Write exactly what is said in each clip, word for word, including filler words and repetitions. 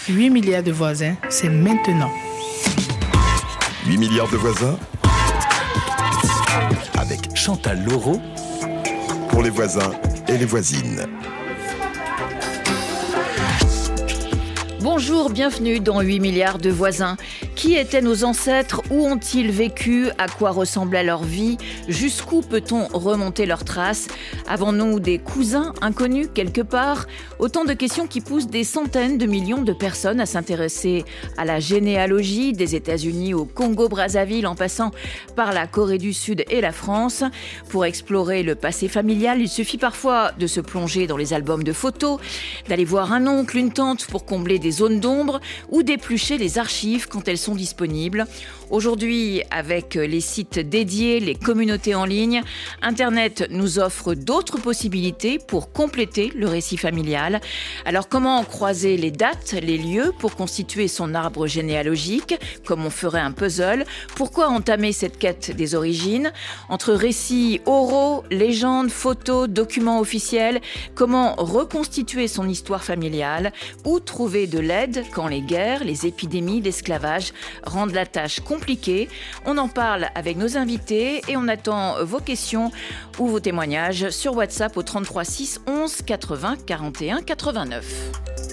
huit milliards de voisins, c'est maintenant. huit milliards de voisins avec Chantal Laureau pour les voisins et les voisines. Bonjour, bienvenue dans huit milliards de voisins. Qui étaient nos ancêtres? Où ont-ils vécu? À quoi ressemblait leur vie? Jusqu'où peut-on remonter leurs traces? Avons-nous des cousins inconnus quelque part? Autant de questions qui poussent des centaines de millions de personnes à s'intéresser à la généalogie, des États-Unis au Congo-Brazzaville en passant par la Corée du Sud et la France. Pour explorer le passé familial, il suffit parfois de se plonger dans les albums de photos, d'aller voir un oncle, une tante pour combler des zones d'ombre ou d'éplucher les archives quand elles sont disponibles. Aujourd'hui, avec les sites dédiés, les communautés en ligne, Internet nous offre d'autres possibilités pour compléter le récit familial. Alors comment croiser les dates, les lieux pour constituer son arbre généalogique, comme on ferait un puzzle? Pourquoi entamer cette quête des origines? Entre récits oraux, légendes, photos, documents officiels, comment reconstituer son histoire familiale? Où trouver de l'aide quand les guerres, les épidémies, l'esclavage rendent la tâche compliquée? On en parle avec nos invités et on attend vos questions ou vos témoignages sur WhatsApp au trente-trois six onze quatre-vingts quarante et un quatre-vingt-neuf.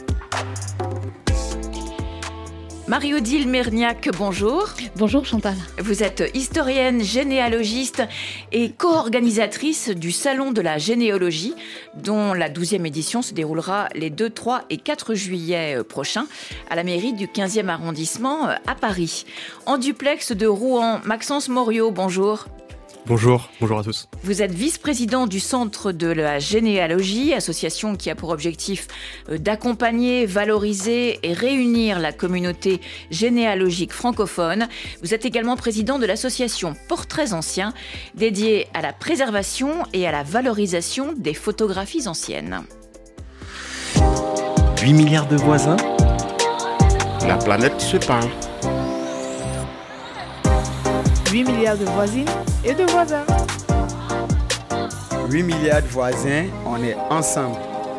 Marie-Odile Merniac, bonjour. Bonjour Chantal. Vous êtes historienne, généalogiste et co-organisatrice du Salon de la généalogie, dont la douzième édition se déroulera les deux, trois et quatre juillet prochains à la mairie du quinzième arrondissement à Paris. En duplex de Rouen, Maxence Moriot, bonjour. Bonjour, bonjour à tous. Vous êtes vice-président du Centre de la généalogie, association qui a pour objectif d'accompagner, valoriser et réunir la communauté généalogique francophone. Vous êtes également président de l'association Portraits Anciens, dédiée à la préservation et à la valorisation des photographies anciennes. huit milliards de voisins, la planète se parle. huit milliards de voisines et de voisins. huit milliards de voisins, on est ensemble.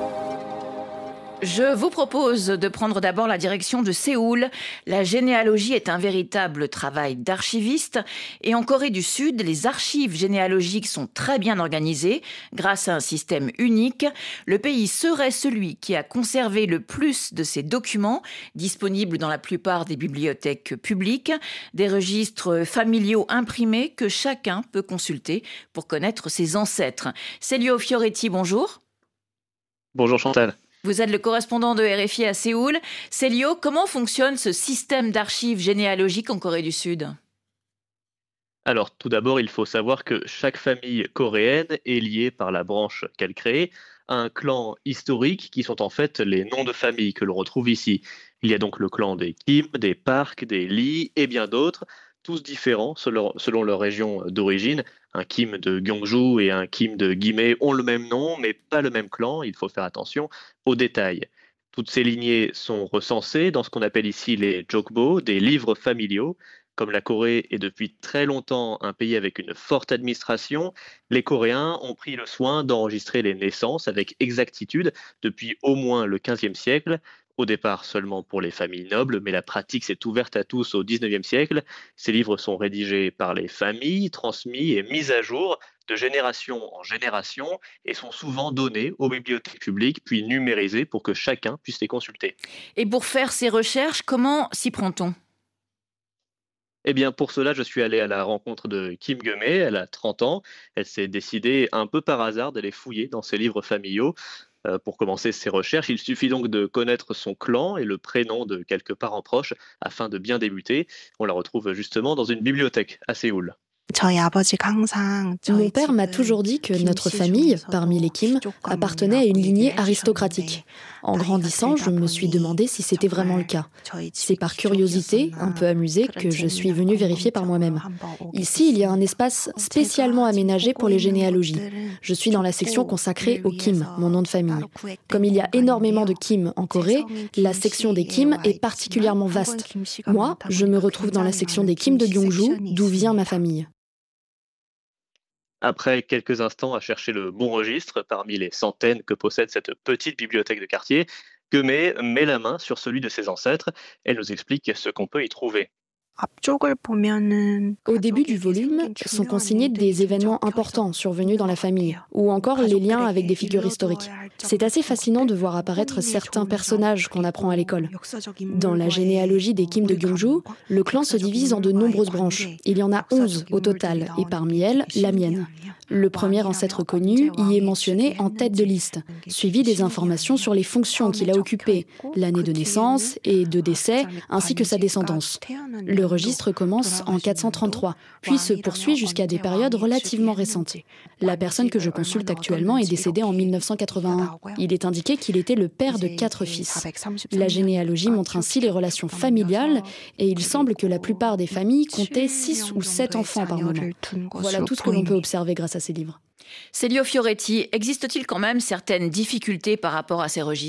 Je vous propose de prendre d'abord la direction de Séoul. La généalogie est un véritable travail d'archiviste. Et en Corée du Sud, les archives généalogiques sont très bien organisées grâce à un système unique. Le pays serait celui qui a conservé le plus de ces documents, disponibles dans la plupart des bibliothèques publiques, des registres familiaux imprimés que chacun peut consulter pour connaître ses ancêtres. Célio Fioretti, bonjour. Bonjour Chantal. Vous êtes le correspondant de R F I à Séoul. Célio, comment fonctionne ce système d'archives généalogiques en Corée du Sud? Alors, tout d'abord, il faut savoir que chaque famille coréenne est liée par la branche qu'elle crée à un clan historique qui sont en fait les noms de famille que l'on retrouve ici. Il y a donc le clan des Kim, des Park, des Lee et bien d'autres, tous différents selon, selon leur région d'origine. Un Kim de Gyeongju et un Kim de Gimhae ont le même nom, mais pas le même clan. Il faut faire attention aux détails. Toutes ces lignées sont recensées dans ce qu'on appelle ici les jokbo, des livres familiaux. Comme la Corée est depuis très longtemps un pays avec une forte administration, les Coréens ont pris le soin d'enregistrer les naissances avec exactitude depuis au moins le quinzième siècle. Au départ seulement pour les familles nobles, mais la pratique s'est ouverte à tous au dix-neuvième siècle. Ces livres sont rédigés par les familles, transmis et mis à jour de génération en génération et sont souvent donnés aux bibliothèques publiques, puis numérisés pour que chacun puisse les consulter. Et pour faire ces recherches, comment s'y prend-on ? Eh bien, pour cela, je suis allé à la rencontre de Kim Gyeomhae. Elle a trente ans. Elle s'est décidée un peu par hasard d'aller fouiller dans ses livres familiaux. Euh, pour commencer ses recherches, il suffit donc de connaître son clan et le prénom de quelques parents proches afin de bien débuter. On la retrouve justement dans une bibliothèque à Séoul. Mon père m'a toujours dit que notre famille, parmi les Kim, appartenait à une lignée aristocratique. En grandissant, je me suis demandé si c'était vraiment le cas. C'est par curiosité, un peu amusée, que je suis venue vérifier par moi-même. Ici, il y a un espace spécialement aménagé pour les généalogies. Je suis dans la section consacrée aux Kim, mon nom de famille. Comme il y a énormément de Kim en Corée, la section des Kim est particulièrement vaste. Moi, je me retrouve dans la section des Kim de Gyeongju, d'où vient ma famille. Après quelques instants à chercher le bon registre parmi les centaines que possède cette petite bibliothèque de quartier, Gemé met la main sur celui de ses ancêtres. Elle nous explique ce qu'on peut y trouver. Au début du volume sont consignés des événements importants survenus dans la famille, ou encore les liens avec des figures historiques. C'est assez fascinant de voir apparaître certains personnages qu'on apprend à l'école. Dans la généalogie des Kim de Gyeongju, le clan se divise en de nombreuses branches. Il y en a onze au total, et parmi elles, la mienne. Le premier ancêtre connu y est mentionné en tête de liste, suivi des informations sur les fonctions qu'il a occupées, l'année de naissance et de décès, ainsi que sa descendance. Le registre commence en quatre cent trente-trois, puis se poursuit jusqu'à des périodes relativement récentes. La personne que je consulte actuellement est décédée en mille neuf cent quatre-vingt-un. Il est indiqué qu'il était le père de quatre fils. La généalogie montre ainsi les relations familiales et il semble que la plupart des familles comptaient six ou sept enfants par moment. Voilà tout ce que l'on peut observer grâce à ces livres. Celio Fioretti, existe-t-il quand même certaines difficultés par rapport à ces registres ?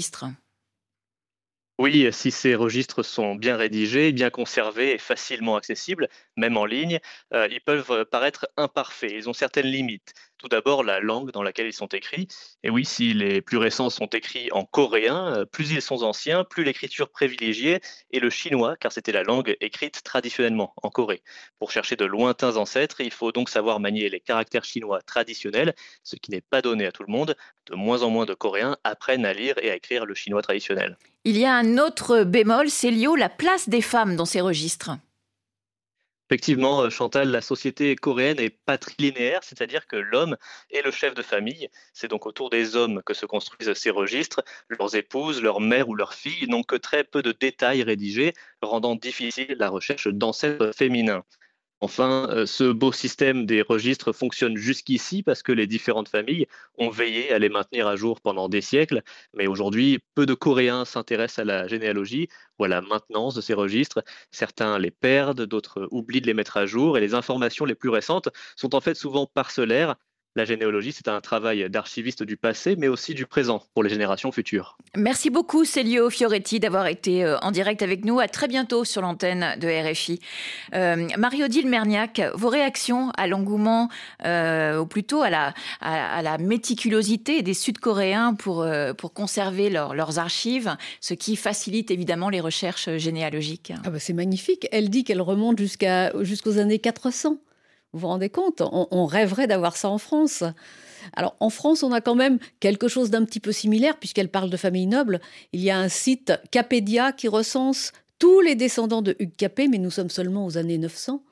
Oui, si ces registres sont bien rédigés, bien conservés et facilement accessibles, même en ligne, euh, ils peuvent paraître imparfaits. Ils ont certaines limites. Tout d'abord, la langue dans laquelle ils sont écrits. Et oui, si les plus récents sont écrits en coréen, euh, plus ils sont anciens, plus l'écriture privilégiée est le chinois, car c'était la langue écrite traditionnellement en Corée. Pour chercher de lointains ancêtres, il faut donc savoir manier les caractères chinois traditionnels, ce qui n'est pas donné à tout le monde. De moins en moins de Coréens apprennent à lire et à écrire le chinois traditionnel. Il y a un autre bémol, Célio, la place des femmes dans ces registres. Effectivement, Chantal, la société coréenne est patrilinéaire, c'est-à-dire que l'homme est le chef de famille. C'est donc autour des hommes que se construisent ces registres. Leurs épouses, leurs mères ou leurs filles n'ont que très peu de détails rédigés, rendant difficile la recherche d'ancêtres féminins. Enfin, ce beau système des registres fonctionne jusqu'ici parce que les différentes familles ont veillé à les maintenir à jour pendant des siècles. Mais aujourd'hui, peu de Coréens s'intéressent à la généalogie ou à la maintenance de ces registres. Certains les perdent, d'autres oublient de les mettre à jour et les informations les plus récentes sont en fait souvent parcellaires. La généalogie, c'est un travail d'archiviste du passé, mais aussi du présent pour les générations futures. Merci beaucoup, Celio Fioretti, d'avoir été en direct avec nous. À très bientôt sur l'antenne de R F I. Euh, Marie-Odile Merniac, vos réactions à l'engouement, euh, ou plutôt à la, à, à la méticulosité des Sud-Coréens pour, euh, pour conserver leur, leurs archives, ce qui facilite évidemment les recherches généalogiques. Ah bah c'est magnifique. Elle dit qu'elle remonte jusqu'à, jusqu'aux années quatre cents. Vous vous rendez compte ? on, on rêverait d'avoir ça en France. Alors, en France, on a quand même quelque chose d'un petit peu similaire, puisqu'elle parle de famille noble. Il y a un site Capédia qui recense tous les descendants de Hugues Capet, mais nous sommes seulement aux années neuf cents.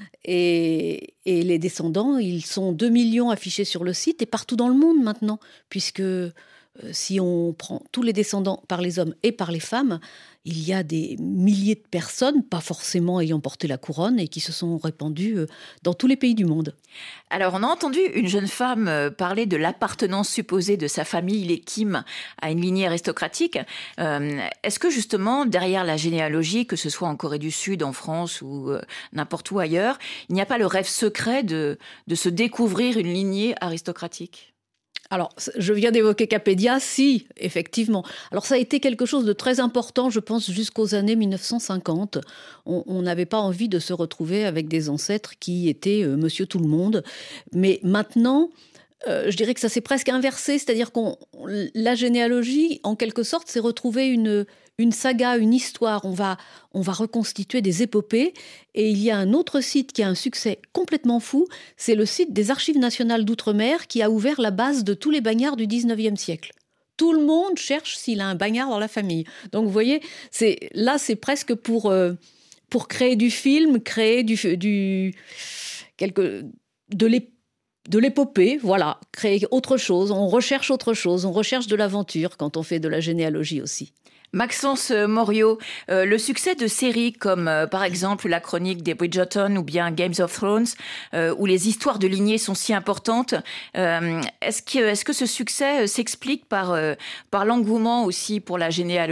Et, et les descendants, ils sont deux millions affichés sur le site, et partout dans le monde maintenant, puisque euh, si on prend tous les descendants par les hommes et par les femmes, il y a des milliers de personnes, pas forcément ayant porté la couronne, et qui se sont répandues dans tous les pays du monde. Alors, on a entendu une jeune femme parler de l'appartenance supposée de sa famille, les Kim, à une lignée aristocratique. Euh, est-ce que justement, derrière la généalogie, que ce soit en Corée du Sud, en France ou euh, n'importe où ailleurs, il n'y a pas le rêve secret de, de se découvrir une lignée aristocratique ? Alors, je viens d'évoquer Capédia, si, effectivement. Alors, ça a été quelque chose de très important, je pense, jusqu'aux années mille neuf cent cinquante. On n'avait pas envie de se retrouver avec des ancêtres qui étaient euh, Monsieur Tout-le-Monde. Mais maintenant, euh, je dirais que ça s'est presque inversé, c'est-à-dire que la généalogie, en quelque sorte, s'est retrouvée une... une saga, une histoire, on va, on va reconstituer des épopées. Et il y a un autre site qui a un succès complètement fou, c'est le site des Archives nationales d'outre-mer qui a ouvert la base de tous les bagnards du dix-neuvième siècle. Tout le monde cherche s'il a un bagnard dans la famille. Donc vous voyez, c'est, là c'est presque pour, euh, pour créer du film, créer du, du, quelque, de l'épopée. De l'épopée, voilà, créer autre chose, on recherche autre chose, on recherche de l'aventure quand on fait de la généalogie aussi. Maxence Morio, euh, le succès de séries comme euh, par exemple la chronique des Bridgerton ou bien Games of Thrones, euh, où les histoires de lignées sont si importantes, euh, est-ce que, est-ce que ce succès s'explique par, euh, par l'engouement aussi pour la généalogie ?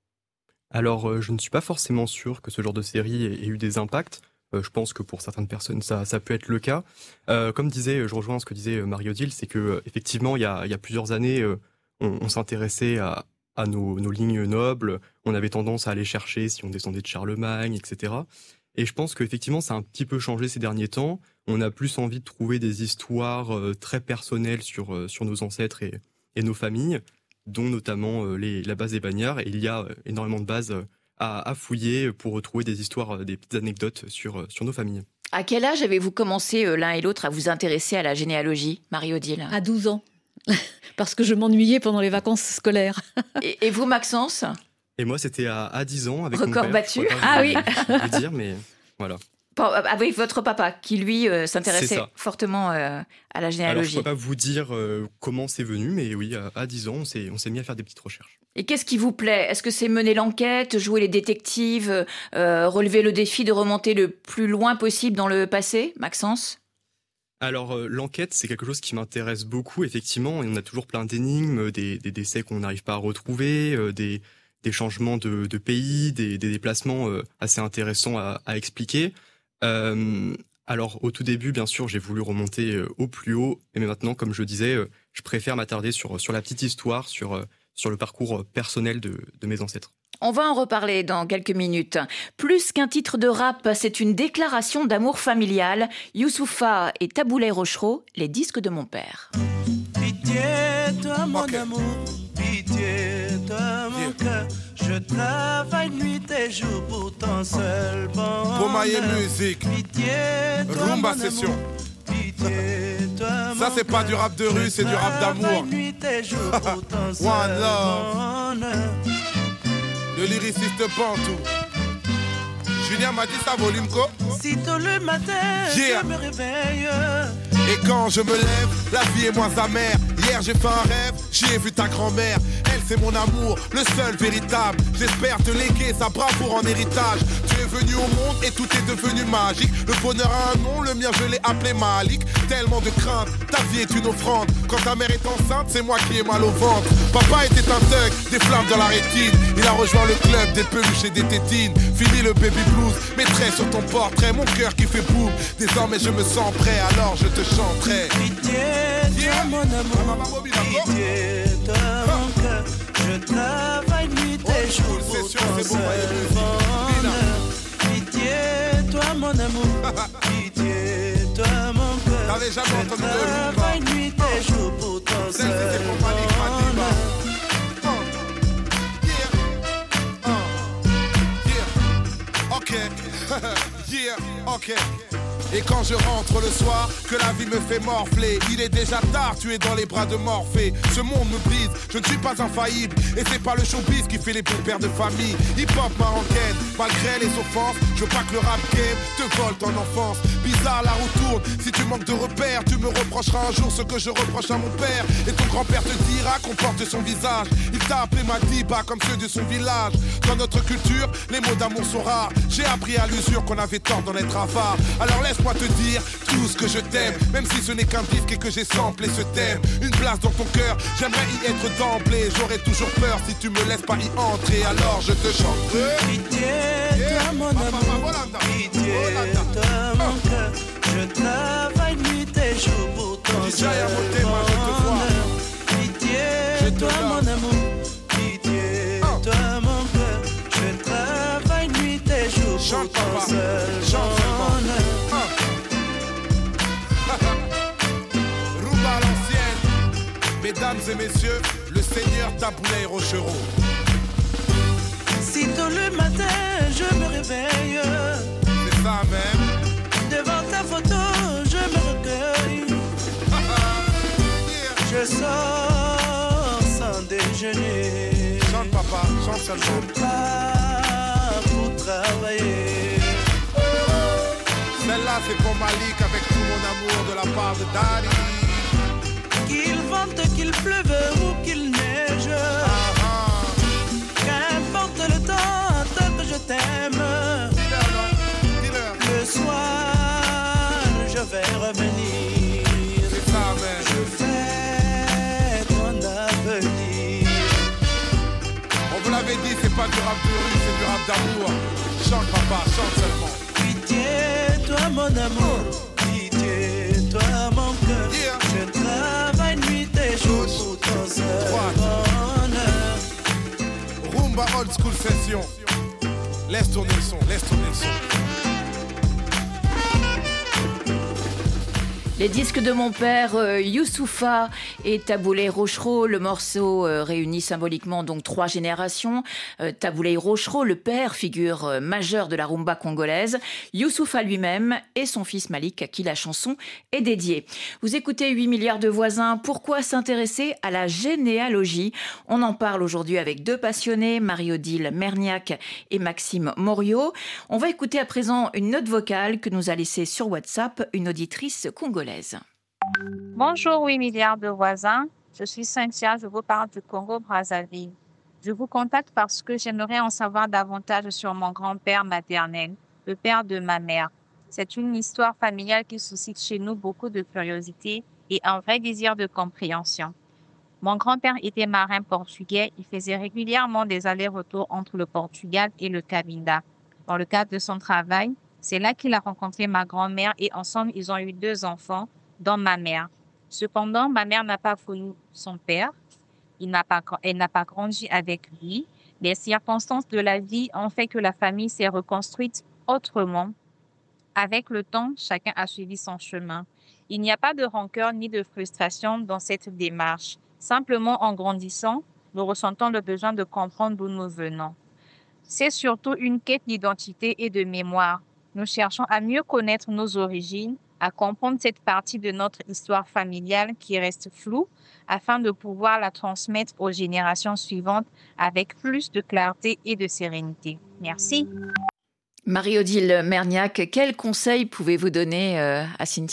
Alors, euh, je ne suis pas forcément sûr que ce genre de série ait, ait eu des impacts. Euh, je pense que pour certaines personnes, ça, ça peut être le cas. Euh, comme disait, je rejoins ce que disait Marie-Odile, c'est que euh, effectivement, il y a, il y a plusieurs années, euh, on, on s'intéressait à à nos, nos lignes nobles, on avait tendance à aller chercher si on descendait de Charlemagne, et cetera. Et je pense qu'effectivement, ça a un petit peu changé ces derniers temps. On a plus envie de trouver des histoires euh, très personnelles sur, euh, sur nos ancêtres et, et nos familles. dont notamment euh, les, la base des Bagnards. Et il y a euh, énormément de bases euh, à, à fouiller pour retrouver des histoires, euh, des petites anecdotes sur, euh, sur nos familles. À quel âge avez-vous commencé euh, l'un et l'autre à vous intéresser à la généalogie, Marie-Odile ? À douze ans, parce que je m'ennuyais pendant les vacances scolaires. et, et vous, Maxence ? Et moi, c'était à, à dix ans avec Record mon père. battu. Ah oui. Vous dire, mais voilà. Avec votre papa, qui lui euh, s'intéressait fortement euh, à la généalogie. Alors, je ne peux pas vous dire euh, comment c'est venu, mais oui, à, à dix ans, on s'est, on s'est mis à faire des petites recherches. Et qu'est-ce qui vous plaît ? Est-ce que c'est mener l'enquête, jouer les détectives, euh, relever le défi de remonter le plus loin possible dans le passé, Maxence ? Alors, euh, l'enquête, c'est quelque chose qui m'intéresse beaucoup, effectivement. On a toujours plein d'énigmes, des, des décès qu'on n'arrive pas à retrouver, euh, des, des changements de, de pays, des, des déplacements euh, assez intéressants à, à expliquer. Euh, alors, au tout début, bien sûr, j'ai voulu remonter euh, au plus haut. Mais maintenant, comme je disais, euh, je préfère m'attarder sur, sur la petite histoire, sur, euh, sur le parcours personnel de, de mes ancêtres. On va en reparler dans quelques minutes. Plus qu'un titre de rap, c'est une déclaration d'amour familial. Youssoupha et Taboulay Rochereau, les disques de mon père. Pitié, toi mon okay. amour, pitié, toi mon yeah. cœur. Je travaille nuit et jour pour ton seul bonheur. Pour mailler musique, pitié, toi Rumba mon session. Amour, pitié, toi ça c'est pas du rap de rue, c'est du rap d'amour. Nuit et jour pour ton seul One love. bonheur. Le lyriciste Bantou. Julien m'a dit ça volume co. Si tôt le matin, yeah. je me réveille. Et quand je me lève, la vie est moins amère. Hier j'ai fait un rêve, j'y ai vu ta grand-mère. Elle c'est mon amour, le seul véritable. J'espère te léguer sa bravoure en héritage. Tu es venu au monde et tout est devenu magique. Le bonheur a un nom, le mien je l'ai appelé Malik. Tellement de crainte, ta vie est une offrande. Quand ta mère est enceinte, c'est moi qui ai mal au ventre. Papa était un thug, des flammes dans la rétine. Il a rejoint le club des peluches et des tétines. Fini le baby blues, mettrai sur ton portrait mon cœur qui fait boum. Désormais je me sens prêt, alors je te chanterai. Pitié, yeah. mon amour, pitié, toi mon cœur. Je travaille nuit et jour pour ton seul bonheur. Pitié, toi mon amour, pitié, toi mon cœur. T'avais jamais entendu de Je travaille nuit et jour pour ton seul bonheur. Ok, yeah, ok. Et quand je rentre le soir, que la vie me fait morfler, il est déjà tard, tu es dans les bras de Morphée. Ce monde me brise, je ne suis pas infaillible. Et c'est pas le showbiz qui fait les bons pères de famille. Hip-hop marocaine, malgré les offenses, je veux pas que le rap game te vole ton enfance. Bizarre la roue tourne, si tu manques de repères, tu me reprocheras un jour ce que je reproche à mon père. Et ton grand-père te dira qu'on porte son visage. Il t'a appelé Madiba comme ceux de son village. Dans notre culture, les mots d'amour sont rares. J'ai appris à l'usure qu'on avait tort d'en être avare. Alors laisse-moi te dire tout ce que je t'aime, même si ce n'est qu'un disque et que j'ai samplé ce thème. Une place dans ton cœur, j'aimerais y être d'emblée. J'aurais toujours peur si tu me laisses pas y entrer. Alors je te chante. Pitié, toi mon amour, pitié, toi mon cœur. Je travaille nuit et jour pour ton seul bonheur. Pitié, toi mon amour, pitié, toi mon cœur. Je travaille nuit et jour pour ton seul bonheur. Rumba à l'ancienne. Mesdames et messieurs, le seigneur Taboulay Rochereau. Si tôt le matin je me réveille, c'est ça même. Devant ta photo je me recueille. yeah. Je sors sans déjeuner. Chante papa, chante seulement. Je pars pour travailler. Celle-là c'est pour Malik avec tout mon amour de la part de Daddy. Qu'il vente, qu'il pleuve ou qu'il neige, ah, qu'importe le temps, tant que je t'aime. Dis-leur, dis-leur. Le soir, je vais revenir. C'est ça, man. Je fais ton avenir. On vous l'avait dit, c'est pas du rap de rue, c'est du rap d'amour. Chante papa, chante seulement. Pitié, toi mon amour. Pitié, toi mon cœur. Yeah. Je travaille nuit et jour pour ton seul bonheur. Rumba old school session. Laisse tourner le son, laisse tourner le son. Les disques de mon père, euh, Youssoufa et Taboulé Rochereau, le morceau euh, réunit symboliquement donc trois générations. Euh, Taboulé Rochereau, le père, figure euh, majeure de la rumba congolaise. Youssoufa lui-même et son fils Malik, à qui la chanson est dédiée. Vous écoutez huit milliards de voisins. Pourquoi s'intéresser à la généalogie? On en parle aujourd'hui avec deux passionnés, Marie-Odile Merniac et Maxime Morio. On va écouter à présent une note vocale que nous a laissée sur WhatsApp une auditrice congolaise. Bonjour huit milliards de voisins, je suis Cynthia, je vous parle du Congo-Brazzaville. Je vous contacte parce que j'aimerais en savoir davantage sur mon grand-père maternel, le père de ma mère. C'est une histoire familiale qui suscite chez nous beaucoup de curiosité et un vrai désir de compréhension. Mon grand-père était marin portugais, il faisait régulièrement des allers-retours entre le Portugal et le Cabinda. Dans le cadre de son travail, c'est là qu'il a rencontré ma grand-mère et ensemble, ils ont eu deux enfants, dont ma mère. Cependant, ma mère n'a pas connu son père. Il n'a pas, elle n'a pas grandi avec lui. Les circonstances de la vie ont fait que la famille s'est reconstruite autrement. Avec le temps, chacun a suivi son chemin. Il n'y a pas de rancœur ni de frustration dans cette démarche. Simplement, en grandissant, nous ressentons le besoin de comprendre d'où nous venons. C'est surtout une quête d'identité et de mémoire. Nous cherchons à mieux connaître nos origines, à comprendre cette partie de notre histoire familiale qui reste floue, afin de pouvoir la transmettre aux générations suivantes avec plus de clarté et de sérénité. Merci. Marie-Odile Merniac, quels conseils pouvez-vous donner euh, à Cynthia ?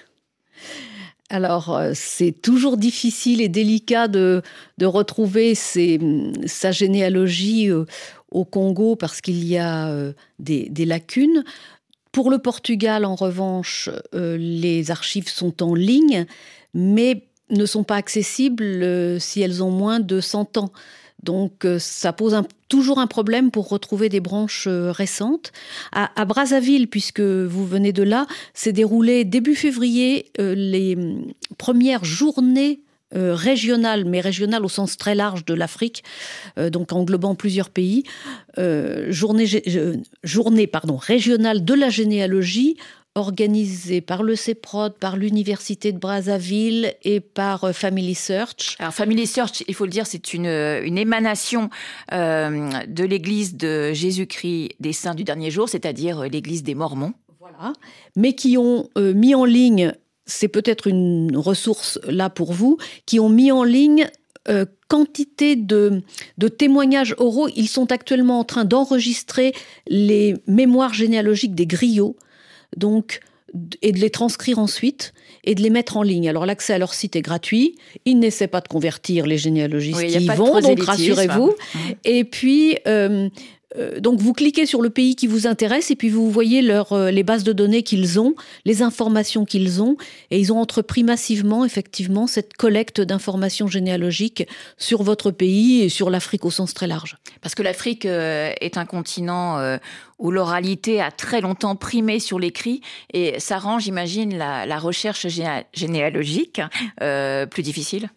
Alors, c'est toujours difficile et délicat de, de retrouver ses, sa généalogie euh, au Congo parce qu'il y a euh, des, des lacunes. Pour le Portugal, en revanche, euh, les archives sont en ligne, mais ne sont pas accessibles euh, si elles ont moins de cent ans. Donc, euh, ça pose un, toujours un problème pour retrouver des branches euh, récentes. À, à Brazzaville, puisque vous venez de là, s'est déroulé début février euh, les premières journées euh, régionales, mais régionales au sens très large de l'Afrique, euh, donc englobant plusieurs pays, euh, journée, euh, journée pardon, régionale de la généalogie, organisée par le CEPROD, par l'Université de Brazzaville et par Family Search. Alors Family Search, il faut le dire, c'est une, une émanation euh, de l'Église de Jésus-Christ des Saints du Dernier Jour, c'est-à-dire l'Église des Mormons. Voilà, mais qui ont euh, mis en ligne, c'est peut-être une ressource là pour vous, qui ont mis en ligne euh, quantité de, de témoignages oraux. Ils sont actuellement en train d'enregistrer les mémoires généalogiques des griots, donc, et de les transcrire ensuite et de les mettre en ligne. Alors l'accès à leur site est gratuit. Ils n'essaient pas de convertir les généalogistes oui, qui y vont, donc rassurez-vous. Mmh. Et puis, euh, euh, donc vous cliquez sur le pays qui vous intéresse et puis vous voyez leur, euh, les bases de données qu'ils ont, les informations qu'ils ont. Et ils ont entrepris massivement, effectivement, cette collecte d'informations généalogiques sur votre pays et sur l'Afrique au sens très large. Parce que l'Afrique euh, est un continent euh, où l'oralité a très longtemps primé sur l'écrit et ça rend, j'imagine, la, la recherche géné- généalogique euh, plus difficile.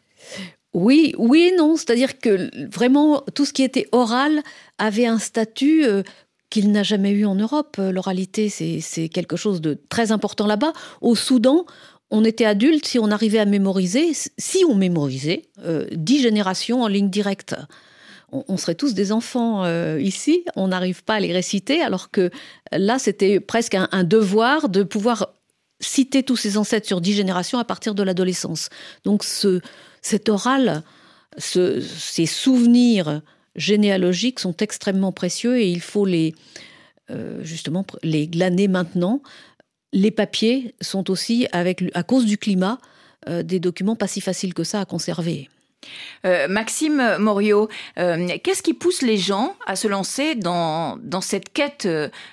Oui, oui et non. C'est-à-dire que vraiment, tout ce qui était oral avait un statut euh, qu'il n'a jamais eu en Europe. L'oralité, c'est, c'est quelque chose de très important là-bas. Au Soudan, on était adulte si on arrivait à mémoriser, si on mémorisait, euh, dix générations en ligne directe. On, on serait tous des enfants euh, ici, on n'arrive pas à les réciter, alors que là, c'était presque un, un devoir de pouvoir citer tous ses ancêtres sur dix générations à partir de l'adolescence. Donc ce, cet oral, ce, ces souvenirs généalogiques sont extrêmement précieux et il faut les, euh, justement les glaner maintenant. Les papiers sont aussi, avec, à cause du climat, euh, des documents pas si faciles que ça à conserver. Euh, Maxime Morio, euh, qu'est-ce qui pousse les gens à se lancer dans, dans cette quête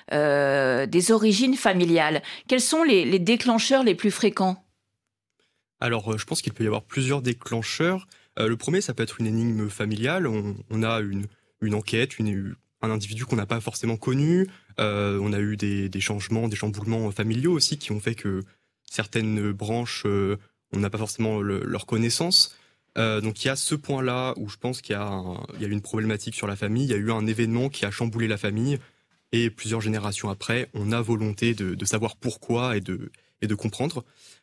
euh, des origines familiales ? Quels sont les, les déclencheurs les plus fréquents ? Alors, euh, je pense qu'il peut y avoir plusieurs déclencheurs. Euh, le premier, ça peut être une énigme familiale. On, on a une, une enquête, une, un individu qu'on n'a pas forcément connu. Euh, on a eu des, des changements, des chamboulements familiaux aussi qui ont fait que certaines branches, euh, on n'a pas forcément le, leur connaissance. Euh, donc il y a ce point-là où je pense qu'il y a, un, il y a une problématique sur la famille, il y a eu un événement qui a chamboulé la famille et plusieurs générations après, on a volonté de, de savoir pourquoi et de, et de comprendre.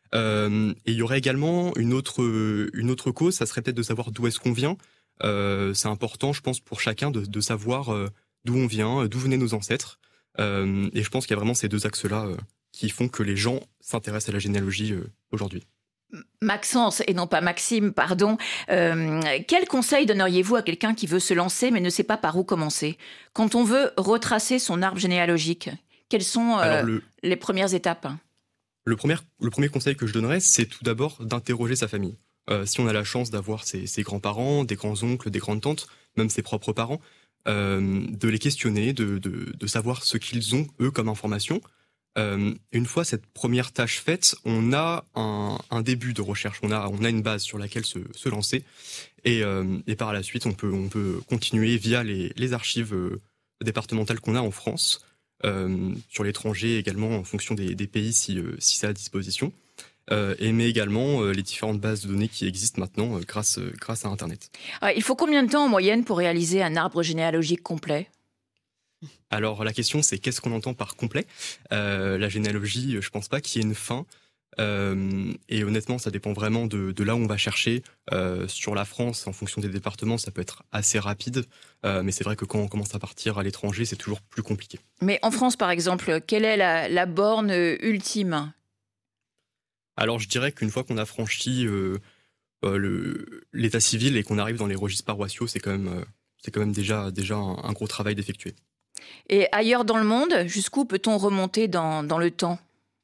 Euh, et il y aurait également une autre, une autre cause, ça serait peut-être de savoir d'où est-ce qu'on vient. Euh, c'est important, je pense, pour chacun de, de savoir euh, d'où on vient, d'où venaient nos ancêtres. Euh, et je pense qu'il y a vraiment ces deux axes-là euh, qui font que les gens s'intéressent à la généalogie euh, aujourd'hui. Maxence, et non pas Maxime, pardon. Euh, quel conseil donneriez-vous à quelqu'un qui veut se lancer mais ne sait pas par où commencer? Quand on veut retracer son arbre généalogique, quelles sont euh, le... les premières étapes? Le premier, le premier conseil que je donnerais, c'est tout d'abord d'interroger sa famille. Euh, si on a la chance d'avoir ses, ses grands-parents, des grands-oncles, des grandes-tantes, même ses propres parents, euh, de les questionner, de, de, de savoir ce qu'ils ont, eux, comme information. Euh, une fois cette première tâche faite, on a un, un début de recherche, on a, on a une base sur laquelle se, se lancer. Et, euh, et par la suite, on peut, on peut continuer via les, les archives euh, départementales qu'on a en France, Euh, sur l'étranger également en fonction des, des pays si, euh, si c'est à disposition, euh, et mais également euh, les différentes bases de données qui existent maintenant euh, grâce, euh, grâce à Internet. Ah, il faut combien de temps en moyenne pour réaliser un arbre généalogique complet? Alors la question c'est qu'est-ce qu'on entend par complet? euh, La généalogie, je pense pas qu'il y ait une fin. Euh, et honnêtement, ça dépend vraiment de, de là où on va chercher. Euh, sur la France, en fonction des départements, ça peut être assez rapide. Euh, mais c'est vrai que quand on commence à partir à l'étranger, c'est toujours plus compliqué. Mais en France, par exemple, quelle est la, la borne ultime? Alors, je dirais qu'une fois qu'on a franchi euh, euh, le, l'état civil et qu'on arrive dans les registres paroissiaux, c'est quand même, euh, c'est quand même déjà, déjà un, un gros travail d'effectuer. Et ailleurs dans le monde, jusqu'où peut-on remonter dans, dans le temps?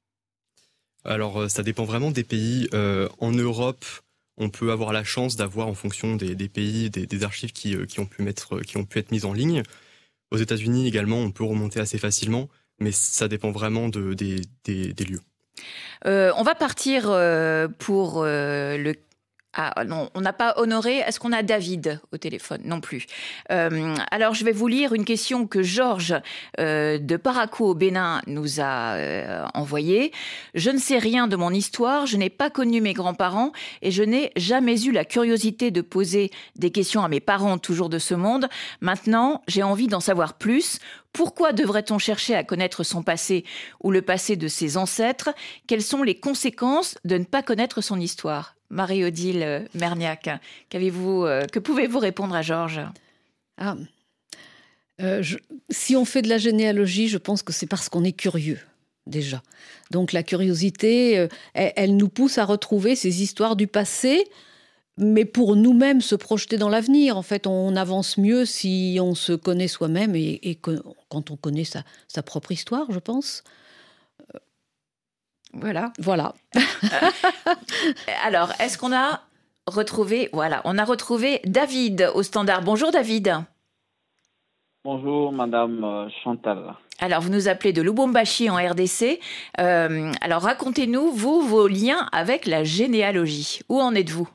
Alors, ça dépend vraiment des pays. Euh, en Europe, on peut avoir la chance d'avoir, en fonction des, des pays, des, des archives qui, qui, ont pu mettre, qui ont pu être mises en ligne. Aux États-Unis également, on peut remonter assez facilement, mais ça dépend vraiment de, des, des, des lieux. Euh, on va partir euh, pour euh, le... Ah non, on n'a pas honoré. Est-ce qu'on a David au téléphone? Non plus. Euh, alors, je vais vous lire une question que Georges euh, de Parakou au Bénin nous a euh, envoyée. Je ne sais rien de mon histoire, je n'ai pas connu mes grands-parents et je n'ai jamais eu la curiosité de poser des questions à mes parents toujours de ce monde. Maintenant, j'ai envie d'en savoir plus. Pourquoi devrait-on chercher à connaître son passé ou le passé de ses ancêtres? Quelles sont les conséquences de ne pas connaître son histoire? Marie-Odile Merniac, qu'avez-vous, euh, que pouvez-vous répondre à Georges? ah, euh, je, Si on fait de la généalogie, je pense que c'est parce qu'on est curieux, déjà. Donc la curiosité, euh, elle, elle nous pousse à retrouver ces histoires du passé, mais pour nous-mêmes se projeter dans l'avenir. En fait, on avance mieux si on se connaît soi-même et, et que, quand on connaît sa, sa propre histoire, je pense. Voilà. Voilà. Alors, est-ce qu'on a retrouvé... Voilà, on a retrouvé David au standard. Bonjour David. Bonjour Madame Chantal. Alors, vous nous appelez de Lubumbashi en R D C. Euh, alors, racontez-nous, vous, vos liens avec la généalogie. Où en êtes-vous?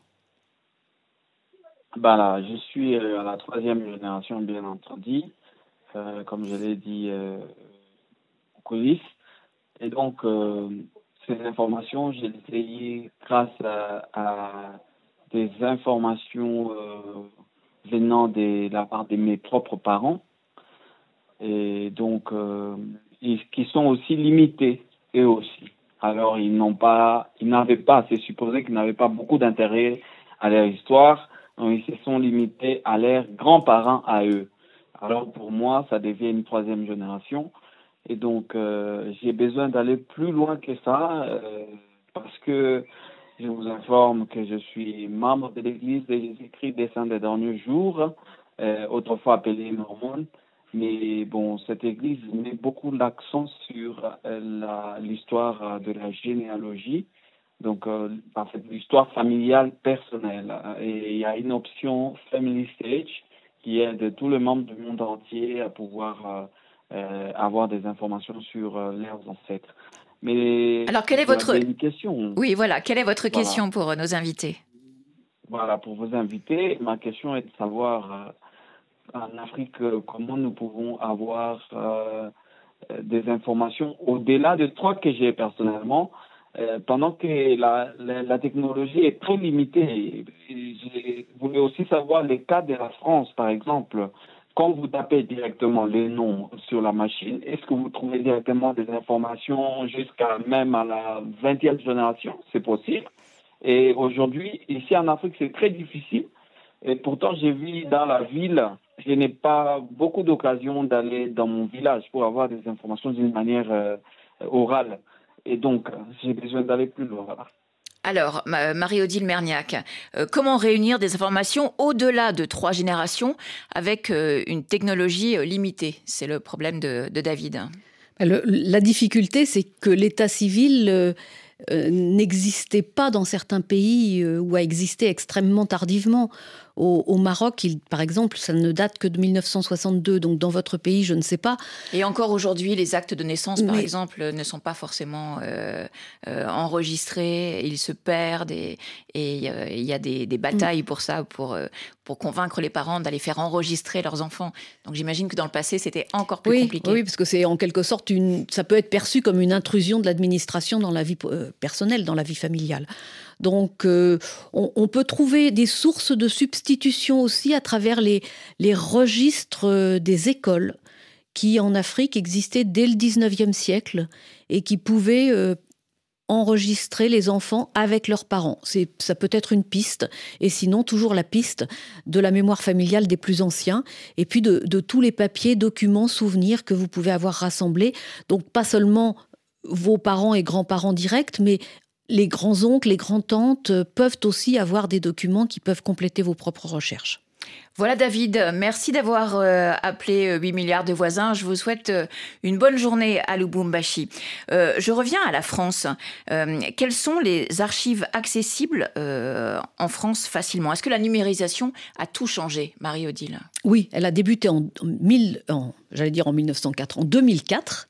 Ben là, je suis à la troisième génération, bien entendu, euh, comme je l'ai dit euh, aux coulisses. Et donc... Euh, Ces informations, j'ai essayé grâce à, à des informations euh, venant de la part de mes propres parents, et donc euh, ils, qui sont aussi limités eux aussi. Alors ils n'ont pas, ils n'avaient pas, c'est supposé qu'ils n'avaient pas beaucoup d'intérêt à leur histoire, donc ils se sont limités à leurs grands-parents à eux. Alors pour moi, ça devient une troisième génération. Et donc, euh, j'ai besoin d'aller plus loin que ça euh, parce que je vous informe que je suis membre de l'Église de Jésus-Christ des Saints des Derniers Jours, euh, autrefois appelée Mormone. Mais bon, cette Église met beaucoup l'accent sur euh, la, l'histoire de la généalogie, donc euh, en fait, l'histoire familiale personnelle. Et il y a une option Family Stage qui aide tous les membres du monde entier à pouvoir... Euh, Euh, avoir des informations sur euh, leurs ancêtres. Mais alors, quelle est votre une question? Oui, voilà. Quelle est votre voilà. question pour nos invités? Voilà, pour vos invités, ma question est de savoir euh, en Afrique euh, comment nous pouvons avoir euh, des informations au-delà de trois que j'ai personnellement, euh, pendant que la, la, la technologie est très limitée. Je voulais aussi savoir les cas de la France, par exemple. quand vous tapez directement les noms sur la machine, est-ce que vous trouvez directement des informations jusqu'à même à la vingtième génération? C'est possible. Et aujourd'hui, ici en Afrique, c'est très difficile. Et pourtant, je vis dans la ville. Je n'ai pas beaucoup d'occasion d'aller dans mon village pour avoir des informations d'une manière euh, orale. Et donc, j'ai besoin d'aller plus loin. Alors, Marie-Odile Merniac, euh, comment réunir des informations au-delà de trois générations avec euh, une technologie euh, limitée? C'est le problème de, de David. Le, la difficulté, c'est que l'état civil euh, euh, n'existait pas dans certains pays euh, ou a existé extrêmement tardivement. Au, au Maroc, il, par exemple, ça ne date que de mille neuf cent soixante-deux, donc dans votre pays, je ne sais pas. Et encore aujourd'hui, les actes de naissance, par Mais... exemple, ne sont pas forcément euh, euh, enregistrés, ils se perdent et il euh, y a des, des batailles pour ça, pour, euh, pour convaincre les parents d'aller faire enregistrer leurs enfants. Donc j'imagine que dans le passé, c'était encore plus oui, compliqué. Oui, parce que c'est en quelque sorte, une, ça peut être perçu comme une intrusion de l'administration dans la vie euh, personnelle, dans la vie familiale. Donc, euh, on, on peut trouver des sources de substitution aussi à travers les, les registres euh, des écoles qui, en Afrique, existaient dès le dix-neuvième siècle et qui pouvaient euh, enregistrer les enfants avec leurs parents. C'est, ça peut être une piste, et sinon, toujours la piste de la mémoire familiale des plus anciens, et puis de, de tous les papiers, documents, souvenirs que vous pouvez avoir rassemblés. Donc, pas seulement vos parents et grands-parents directs, mais les grands-oncles, les grands-tantes peuvent aussi avoir des documents qui peuvent compléter vos propres recherches. Voilà David, merci d'avoir euh, appelé huit milliards de voisins. Je vous souhaite euh, une bonne journée à Lubumbashi. Euh, je reviens à la France. Euh, quelles sont les archives accessibles euh, en France facilement? Est-ce que la numérisation a tout changé, Marie-Odile? Oui, elle a débuté en, mille, en, j'allais dire en mille neuf cent quatre, en deux mille quatre,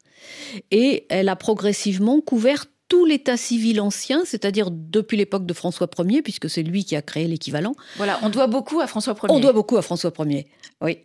et elle a progressivement couvert tout l'état civil ancien, c'est-à-dire depuis l'époque de François Ier, puisque c'est lui qui a créé l'équivalent. Voilà, on doit beaucoup à François Ier. On doit beaucoup à François Ier, oui.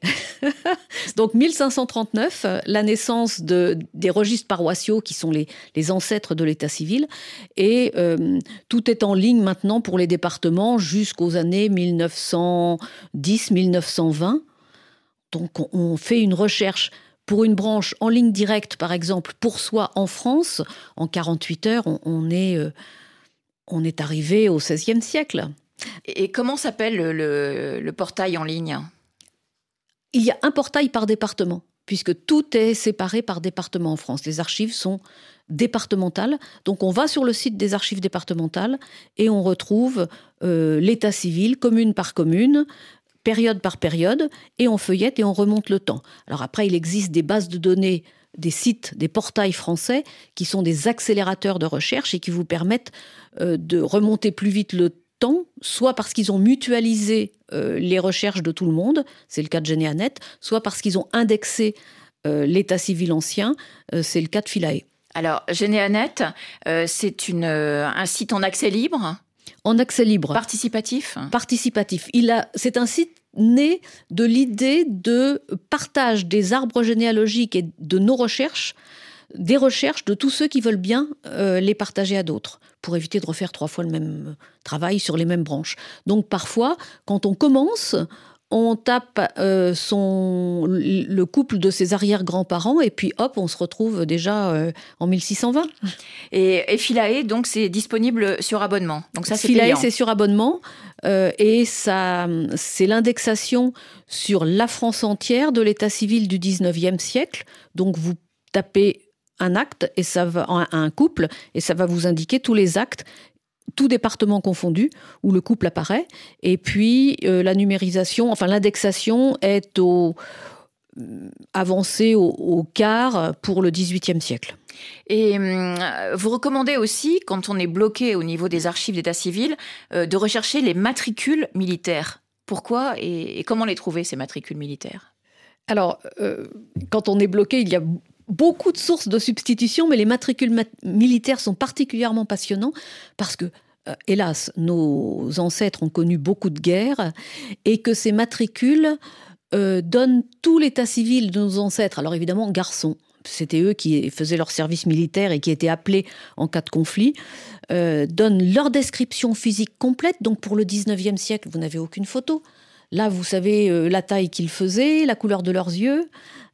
Donc mille cinq cent trente-neuf, la naissance de, des registres paroissiaux qui sont les, les ancêtres de l'état civil. Et euh, tout est en ligne maintenant pour les départements jusqu'aux années mille neuf cent dix mille neuf cent vingt. Donc on, on fait une recherche pour une branche en ligne directe, par exemple, pour soi en France, en quarante-huit heures, on, on, est, euh, on est arrivé au seizième siècle. Et comment s'appelle le, le, le portail en ligne? Il y a un portail par département, puisque tout est séparé par département en France. Les archives sont départementales. Donc on va sur le site des archives départementales et on retrouve euh, l'état civil, commune par commune, période par période, et on feuillette et on remonte le temps. Alors après, il existe des bases de données, des sites, des portails français qui sont des accélérateurs de recherche et qui vous permettent euh, de remonter plus vite le temps, soit parce qu'ils ont mutualisé euh, les recherches de tout le monde, c'est le cas de Généanet, soit parce qu'ils ont indexé euh, l'état civil ancien, euh, c'est le cas de Philae. Alors, Généanet, euh, c'est une, euh, un site en accès libre ? En accès libre. Participatif ? Participatif. Il a, c'est un site né de l'idée de partage des arbres généalogiques et de nos recherches, des recherches de tous ceux qui veulent bien euh, les partager à d'autres, pour éviter de refaire trois fois le même travail sur les mêmes branches. Donc parfois, quand on commence, on tape euh, son, le couple de ses arrière-grands-parents et puis hop, on se retrouve déjà euh, en mille six cent vingt. Et, et Philae, donc c'est disponible sur abonnement. Donc ça c'est Philae, payant. c'est sur abonnement euh, et ça, c'est l'indexation sur la France entière de l'état civil du dix-neuvième siècle. Donc vous tapez un acte et ça va un, un couple et ça va vous indiquer tous les actes, tout département confondu, où le couple apparaît. Et puis, euh, la numérisation, enfin l'indexation est au, euh, avancée au, au quart pour le dix-huitième siècle. Et euh, vous recommandez aussi, quand on est bloqué au niveau des archives d'état civil, euh, de rechercher les matricules militaires. Pourquoi et, et comment les trouver, ces matricules militaires ? Alors, euh, quand on est bloqué, il y a beaucoup de sources de substitution, mais les matricules mat- militaires sont particulièrement passionnants parce que, euh, hélas, nos ancêtres ont connu beaucoup de guerres et que ces matricules euh, donnent tout l'état civil de nos ancêtres. Alors évidemment, garçons, c'était eux qui faisaient leur service militaire et qui étaient appelés en cas de conflit, euh, donnent leur description physique complète. Donc pour le dix-neuvième siècle, vous n'avez aucune photo. Là, vous savez euh, la taille qu'ils faisaient, la couleur de leurs yeux,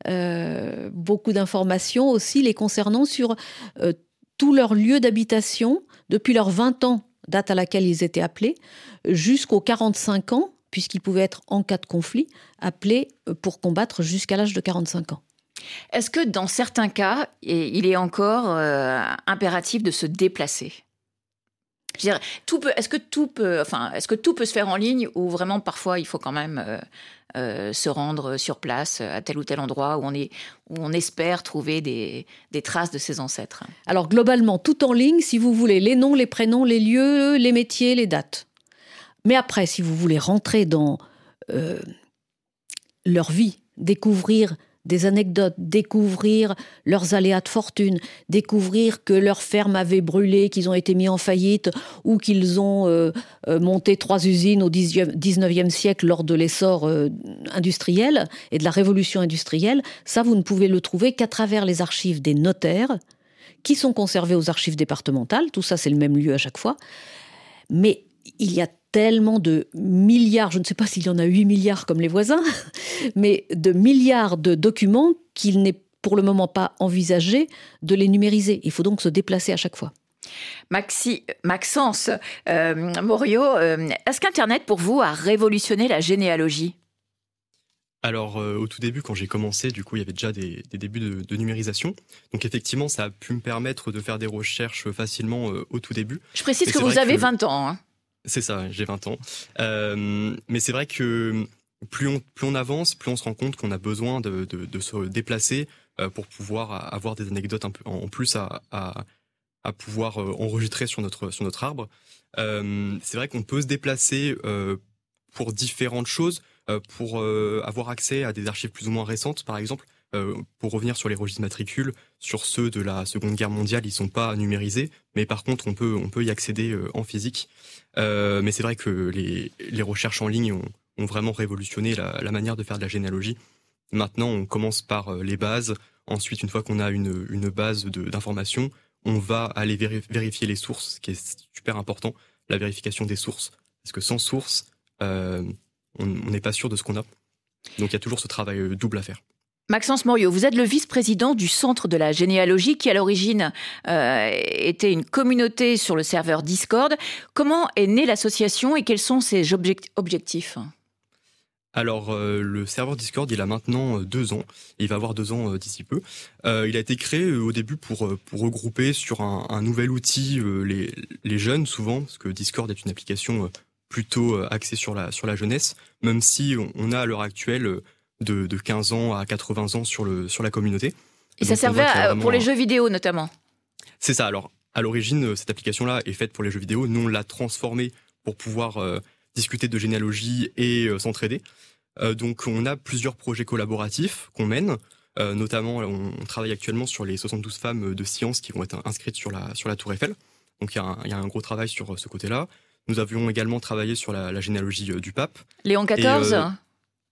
euh, beaucoup d'informations aussi les concernant sur euh, tout leur lieu d'habitation, depuis leurs vingt ans, date à laquelle ils étaient appelés, jusqu'aux quarante-cinq ans, puisqu'ils pouvaient être, en cas de conflit, appelés pour combattre jusqu'à l'âge de quarante-cinq ans. Est-ce que dans certains cas, il est encore euh, impératif de se déplacer ? Je veux dire, tout peut, est-ce que tout peut, enfin, est-ce que tout peut se faire en ligne ou vraiment parfois il faut quand même euh, euh, se rendre sur place à tel ou tel endroit où on, est, où on espère trouver des, des traces de ses ancêtres ? Alors globalement, tout en ligne, si vous voulez, les noms, les prénoms, les lieux, les métiers, les dates. Mais après, si vous voulez rentrer dans euh, leur vie, découvrir des anecdotes, découvrir leurs aléas de fortune, découvrir que leur ferme avait brûlé, qu'ils ont été mis en faillite ou qu'ils ont euh, euh, monté trois usines au dix-neuvième siècle lors de l'essor euh, industriel et de la révolution industrielle, ça vous ne pouvez le trouver qu'à travers les archives des notaires qui sont conservées aux archives départementales. Tout ça, c'est le même lieu à chaque fois. Mais il y a tellement de milliards, je ne sais pas s'il y en a huit milliards comme les voisins, mais de milliards de documents qu'il n'est pour le moment pas envisagé de les numériser. Il faut donc se déplacer à chaque fois. Maxi, Maxence euh, Morio, euh, est-ce qu'Internet pour vous a révolutionné la généalogie ? Alors, euh, au tout début, quand j'ai commencé, du coup, il y avait déjà des, des débuts de, de numérisation. Donc, effectivement, ça a pu me permettre de faire des recherches facilement euh, au tout début. Je précise que vous avez que... vingt ans. Hein. C'est ça, j'ai vingt ans. Euh, mais c'est vrai que plus on, plus on avance, plus on se rend compte qu'on a besoin de, de, de se déplacer euh, pour pouvoir avoir des anecdotes un peu, en plus à, à, à pouvoir enregistrer sur notre, sur notre arbre. Euh, c'est vrai qu'on peut se déplacer euh, pour différentes choses, euh, pour euh, avoir accès à des archives plus ou moins récentes, par exemple. Euh, pour revenir sur les registres matricules, sur ceux de la Seconde Guerre mondiale, ils ne sont pas numérisés, mais par contre, on peut, on peut y accéder euh, en physique. Euh, mais c'est vrai que les, les recherches en ligne ont, ont vraiment révolutionné la, la manière de faire de la généalogie. Maintenant, on commence par euh, les bases. Ensuite, une fois qu'on a une, une base de, d'informations, on va aller véri- vérifier les sources, ce qui est super important, la vérification des sources. Parce que sans source, euh, on n'est pas sûr de ce qu'on a. Donc, il y a toujours ce travail euh, double à faire. Maxence Morio, vous êtes le vice-président du Centre de la généalogie qui, à l'origine, euh, était une communauté sur le serveur Discord. Comment est née l'association et quels sont ses object- objectifs ? Alors, euh, le serveur Discord, il a maintenant deux ans. Il va avoir deux ans euh, d'ici peu. Euh, il a été créé euh, au début pour, euh, pour regrouper sur un, un nouvel outil euh, les, les jeunes, souvent, parce que Discord est une application euh, plutôt euh, axée sur la, sur la jeunesse, même si on, on a à l'heure actuelle... Euh, De, de quinze ans à quatre-vingts ans sur, le, sur la communauté. Et donc, ça servait à, pour les jeux vidéo notamment ? C'est ça. Alors, à l'origine, cette application-là est faite pour les jeux vidéo. Nous, on l'a transformée pour pouvoir euh, discuter de généalogie et euh, s'entraider. Euh, donc, on a plusieurs projets collaboratifs qu'on mène. Euh, notamment, on, on travaille actuellement sur les soixante-douze femmes de science qui vont être inscrites sur la, sur la Tour Eiffel. Donc, il y, y a un gros travail sur ce côté-là. Nous avions également travaillé sur la, la généalogie du pape. Léon quatorze ? Et, euh, pardon ?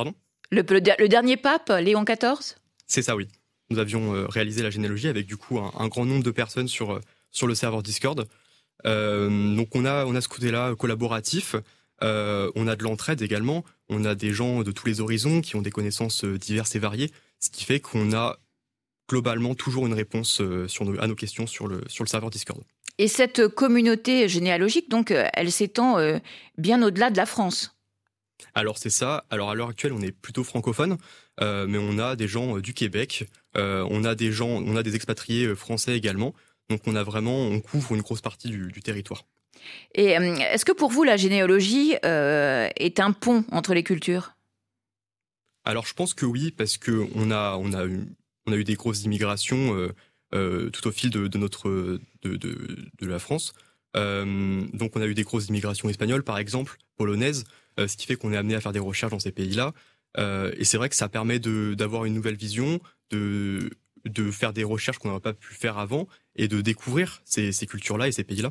Le, le, le dernier pape, Léon quatorze ? C'est ça, oui. Nous avions euh, réalisé la généalogie avec du coup un, un grand nombre de personnes sur, euh, sur le serveur Discord. Euh, donc on a, on a ce côté-là collaboratif. Euh, on a de l'entraide également. On a des gens de tous les horizons qui ont des connaissances diverses et variées, ce qui fait qu'on a globalement toujours une réponse euh, sur nos, à nos questions sur le, sur le serveur Discord. Et cette communauté généalogique, donc, elle s'étend euh, bien au-delà de la France ? Alors c'est ça. Alors à l'heure actuelle, on est plutôt francophone, euh, mais on a des gens euh, du Québec, euh, on a des gens, on a des expatriés français également. Donc on a vraiment, on couvre une grosse partie du, du territoire. Et euh, est-ce que pour vous la généalogie euh, est un pont entre les cultures ? Alors je pense que oui, parce que on a, on a eu, on a eu des grosses immigrations euh, euh, tout au fil de, de notre, de, de, de la France. Euh, donc on a eu des grosses immigrations espagnoles, par exemple, polonaises. Euh, ce qui fait qu'on est amené à faire des recherches dans ces pays-là. Euh, et c'est vrai que ça permet de, d'avoir une nouvelle vision, de, de faire des recherches qu'on n'aurait pas pu faire avant et de découvrir ces, ces cultures-là et ces pays-là.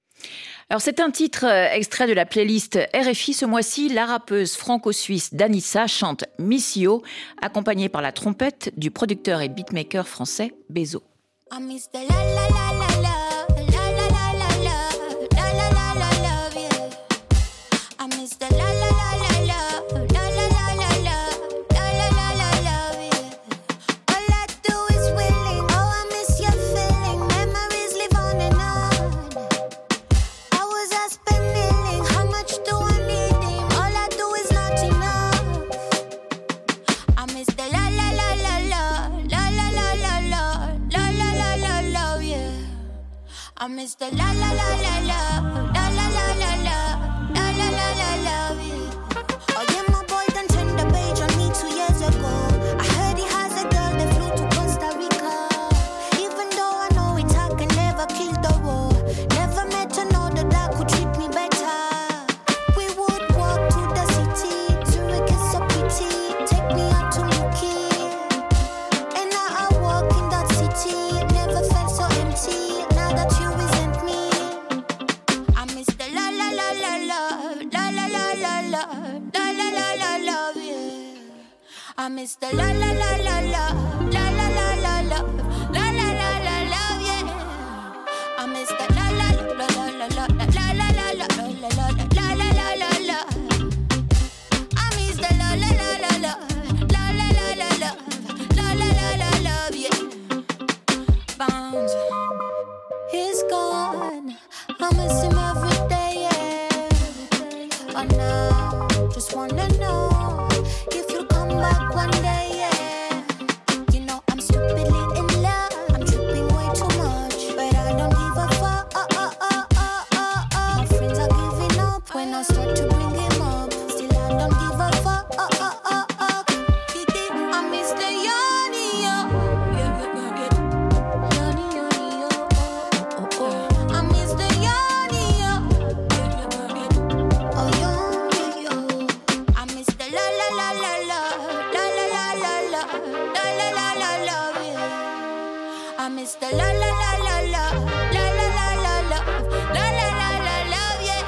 Alors c'est un titre extrait de la playlist R F I. Ce mois-ci, la rappeuse franco-suisse Danissa chante Missio, accompagnée par la trompette du producteur et beatmaker français Bezo. La la la la love. I miss the la la la la la, la la la la la, la la la la love you. Oh yeah, my boy done turned the page on me two years ago. I heard he has a girl that flew to Costa Rica. Even though I know it, I can never kill the war. Never met another that could treat me better. We would walk to the city, Zurich is so pretty. Take me out to Yuki. And now I walk in that city, never felt so empty. Now that you resent me, I miss the la la la la la, la la la la la, la la la la love, yeah. I miss the la la la la la, la la la la la, la la la la love, yeah. I miss the la la la la la la, la la la la la, la la la la la. I miss the la la la la la, la la la la la, la la la la love, yeah. Bounce, he's gone. I miss him every day, yeah. But now, just wanna know if you'll come back one day, yeah. You know I'm stupidly in love, I'm tripping way too much, but I don't give a fuck. Oh, oh, oh, oh, oh, oh. My friends are giving up when I start to bring him up. Still I don't give a fuck. Oh, oh, oh, oh. I miss the Yanni, yo. Yeah, yeah, yeah. Yanni, Yanni, yo. Oh, oh, oh. I miss the Yanni, yo. Yeah, yeah, yeah. Oh, yo, yo. I miss the la la la la la, la la la la la, la la la la love, yeah. I miss the la la la la la, la la la la la, la la la la love, yeah.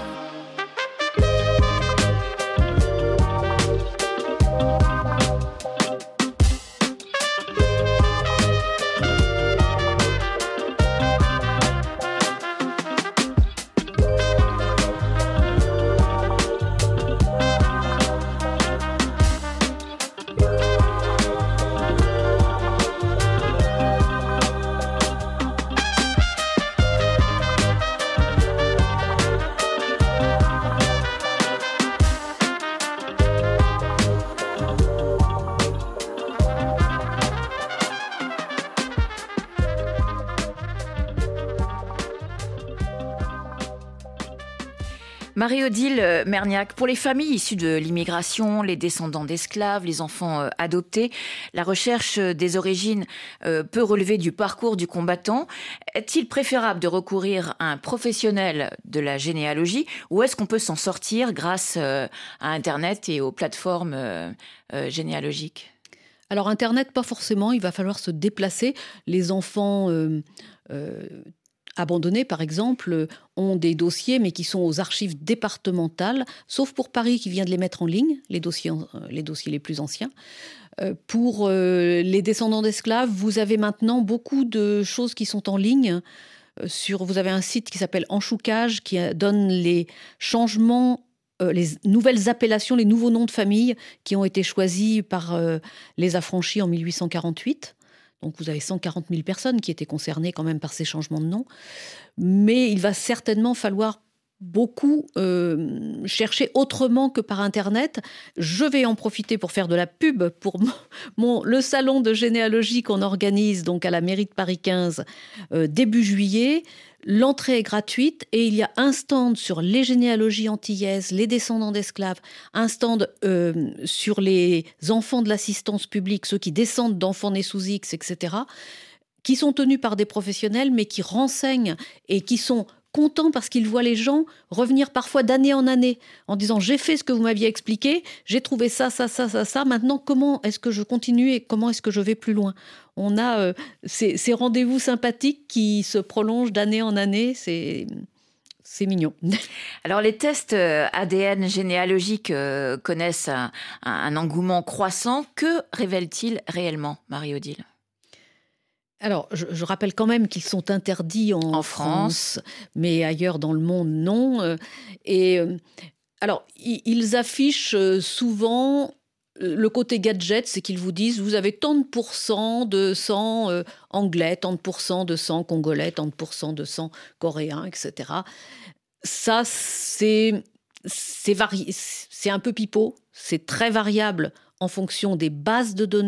Marie-Odile Merniac, pour les familles issues de l'immigration, les descendants d'esclaves, les enfants euh, adoptés, la recherche des origines euh, peut relever du parcours du combattant. Est-il préférable de recourir à un professionnel de la généalogie ou est-ce qu'on peut s'en sortir grâce euh, à Internet et aux plateformes euh, euh, généalogiques ? Alors Internet, pas forcément, il va falloir se déplacer. Les enfants euh, euh, abandonnés, par exemple, ont des dossiers, mais qui sont aux archives départementales, sauf pour Paris qui vient de les mettre en ligne, les dossiers, les, dossiers les plus anciens. Euh, pour euh, les descendants d'esclaves, vous avez maintenant beaucoup de choses qui sont en ligne. Euh, sur, vous avez un site qui s'appelle Enchoucage, qui donne les changements, euh, les nouvelles appellations, les nouveaux noms de famille qui ont été choisis par euh, les affranchis en mille huit cent quarante-huit. Donc vous avez cent quarante mille personnes qui étaient concernées quand même par ces changements de nom. Mais il va certainement falloir beaucoup euh, chercher autrement que par Internet. Je vais en profiter pour faire de la pub pour mon, mon, le salon de généalogie qu'on organise donc à la mairie de Paris quinze euh, début juillet. L'entrée est gratuite et il y a un stand sur les généalogies antillaises, les descendants d'esclaves, un stand euh, sur les enfants de l'assistance publique, ceux qui descendent d'enfants nés sous X, et cetera, qui sont tenus par des professionnels, mais qui renseignent et qui sont contents parce qu'ils voient les gens revenir parfois d'année en année en disant « j'ai fait ce que vous m'aviez expliqué, j'ai trouvé ça, ça, ça, ça, ça, maintenant comment est-ce que je continue et comment est-ce que je vais plus loin ?» On a euh, ces, ces rendez-vous sympathiques qui se prolongent d'année en année, c'est, c'est mignon. Alors les tests A D N généalogiques euh, connaissent un, un engouement croissant. Que révèlent-ils réellement, Marie-Odile ? Alors, je, je rappelle quand même qu'ils sont interdits en, en France. France, mais ailleurs dans le monde, non. Et alors, ils affichent souvent le côté gadget, c'est qu'ils vous disent vous avez tant de pourcents de sang euh, anglais, tant de pourcents de sang congolais, tant de pourcents de sang coréen, et cetera. Ça, c'est, c'est, vari... c'est un peu pipeau, c'est très variable en fonction des bases de données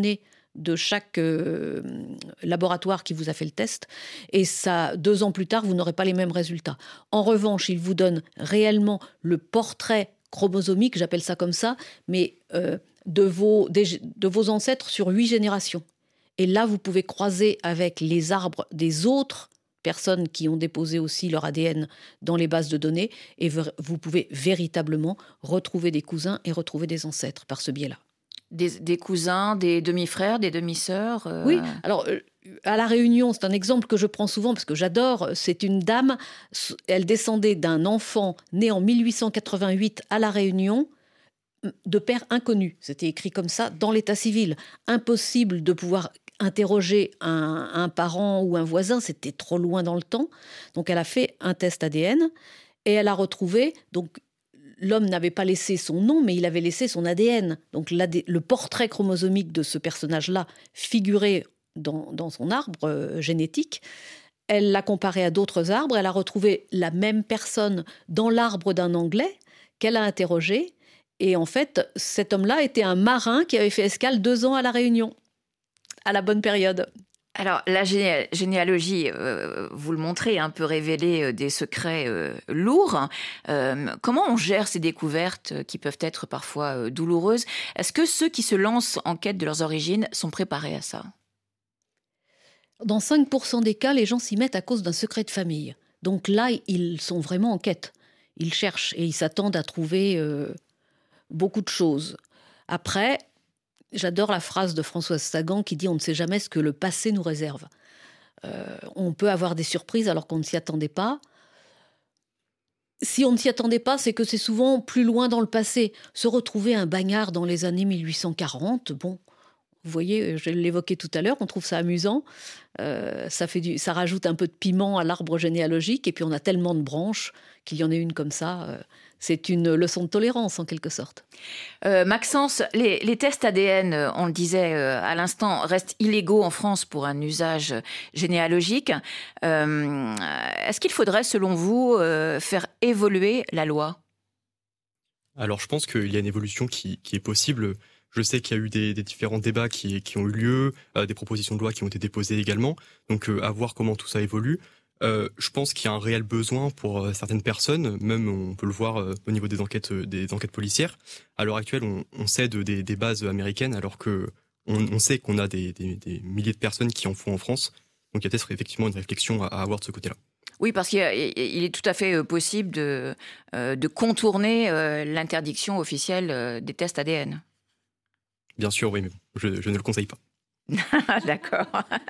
de chaque euh, laboratoire qui vous a fait le test. Et ça, deux ans plus tard, vous n'aurez pas les mêmes résultats. En revanche, il vous donne réellement le portrait chromosomique, j'appelle ça comme ça, mais euh, de, vos, des, de vos ancêtres sur huit générations. Et là, vous pouvez croiser avec les arbres des autres personnes qui ont déposé aussi leur A D N dans les bases de données, et vous pouvez véritablement retrouver des cousins et retrouver des ancêtres par ce biais-là. Des, des cousins, des demi-frères, des demi-sœurs euh... Oui, alors euh, à La Réunion, c'est un exemple que je prends souvent parce que j'adore, c'est une dame, elle descendait d'un enfant né en mille huit cent quatre-vingt-huit à La Réunion, de père inconnu. C'était écrit comme ça dans l'état civil. Impossible de pouvoir interroger un, un parent ou un voisin, c'était trop loin dans le temps. Donc elle a fait un test A D N et elle a retrouvé, donc l'homme n'avait pas laissé son nom, mais il avait laissé son A D N. Donc le portrait chromosomique de ce personnage-là figurait dans, dans son arbre euh, génétique. Elle l'a comparé à d'autres arbres, elle a retrouvé la même personne dans l'arbre d'un Anglais qu'elle a interrogé. Et en fait, cet homme-là était un marin qui avait fait escale deux ans à La Réunion, à la bonne période. Alors, la géné- généalogie, euh, vous le montrez, hein, peut révéler euh, des secrets euh, lourds. Euh, comment on gère ces découvertes euh, qui peuvent être parfois euh, douloureuses ? Est-ce que ceux qui se lancent en quête de leurs origines sont préparés à ça ? Dans cinq pour cent des cas, les gens s'y mettent à cause d'un secret de famille. Donc là, ils sont vraiment en quête. Ils cherchent et ils s'attendent à trouver euh, beaucoup de choses. Après, j'adore la phrase de Françoise Sagan qui dit « On ne sait jamais ce que le passé nous réserve euh, ». On peut avoir des surprises alors qu'on ne s'y attendait pas. Si on ne s'y attendait pas, c'est que c'est souvent plus loin dans le passé. Se retrouver un bagnard dans les années mille huit cent quarante, bon, vous voyez, je l'évoquais tout à l'heure, on trouve ça amusant. Euh, ça, fait du, ça rajoute un peu de piment à l'arbre généalogique, et puis on a tellement de branches qu'il y en ait une comme ça. Euh, c'est une leçon de tolérance, en quelque sorte. Euh, Maxence, les, les tests A D N, on le disait euh, à l'instant, restent illégaux en France pour un usage généalogique. Euh, est-ce qu'il faudrait, selon vous, euh, faire évoluer la loi ? Alors, je pense qu'il y a une évolution qui, qui est possible. Je sais qu'il y a eu des, des différents débats qui, qui ont eu lieu, euh, des propositions de loi qui ont été déposées également. Donc, euh, à voir comment tout ça évolue. Euh, je pense qu'il y a un réel besoin pour euh, certaines personnes, même on peut le voir euh, au niveau des enquêtes, euh, des enquêtes policières. À l'heure actuelle, on, on cède des, des bases américaines, alors que on, on sait qu'on a des, des, des milliers de personnes qui en font en France. Donc, il y a peut-être effectivement une réflexion à, à avoir de ce côté-là. Oui, parce qu'il est tout à fait possible de, euh, de contourner euh, l'interdiction officielle euh, des tests A D N. Bien sûr, oui, mais je, je ne le conseille pas. D'accord.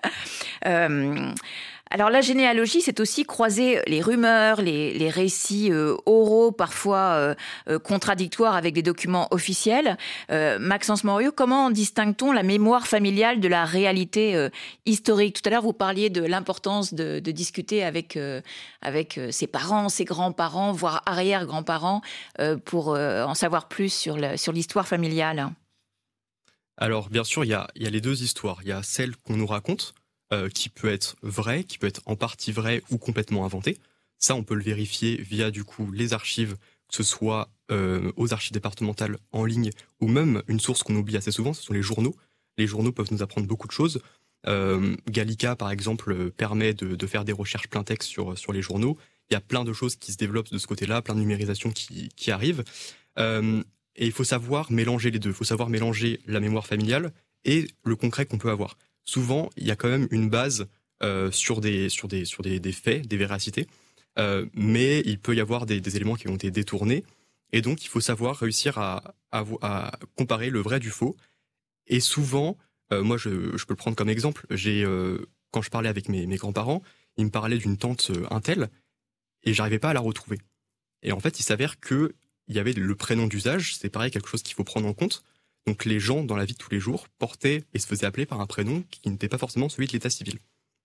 Euh, alors la généalogie, c'est aussi croiser les rumeurs, les, les récits euh, oraux, parfois euh, euh, contradictoires avec des documents officiels. Euh, Maxence Moriot, comment distingue-t-on la mémoire familiale de la réalité euh, historique ? Tout à l'heure, vous parliez de l'importance de, de discuter avec, euh, avec euh, ses parents, ses grands-parents, voire arrière-grands-parents, euh, pour euh, en savoir plus sur, le, sur l'histoire familiale. Alors, bien sûr, il y a, il y a les deux histoires. Il y a celle qu'on nous raconte, euh, qui peut être vraie, qui peut être en partie vraie ou complètement inventée. Ça, on peut le vérifier via, du coup, les archives, que ce soit euh, aux archives départementales en ligne, ou même une source qu'on oublie assez souvent, ce sont les journaux. Les journaux peuvent nous apprendre beaucoup de choses. Euh, Gallica, par exemple, permet de, de faire des recherches plein texte sur, sur les journaux. Il y a plein de choses qui se développent de ce côté-là, plein de numérisation qui, qui arrivent. Euh, Et il faut savoir mélanger les deux. Il faut savoir mélanger la mémoire familiale et le concret qu'on peut avoir. Souvent, il y a quand même une base euh, sur, des, sur, des, sur des, des faits, des véracités, euh, mais il peut y avoir des, des éléments qui ont été détournés. Et donc, il faut savoir réussir à, à, à comparer le vrai du faux. Et souvent, euh, moi, je, je peux le prendre comme exemple. J'ai, euh, quand je parlais avec mes, mes grands-parents, ils me parlaient d'une tante euh, un tel, et j'arrivais pas à la retrouver. Et en fait, il s'avère que il y avait le prénom d'usage, c'est pareil, quelque chose qu'il faut prendre en compte. Donc les gens, dans la vie de tous les jours, portaient et se faisaient appeler par un prénom qui n'était pas forcément celui de l'état civil.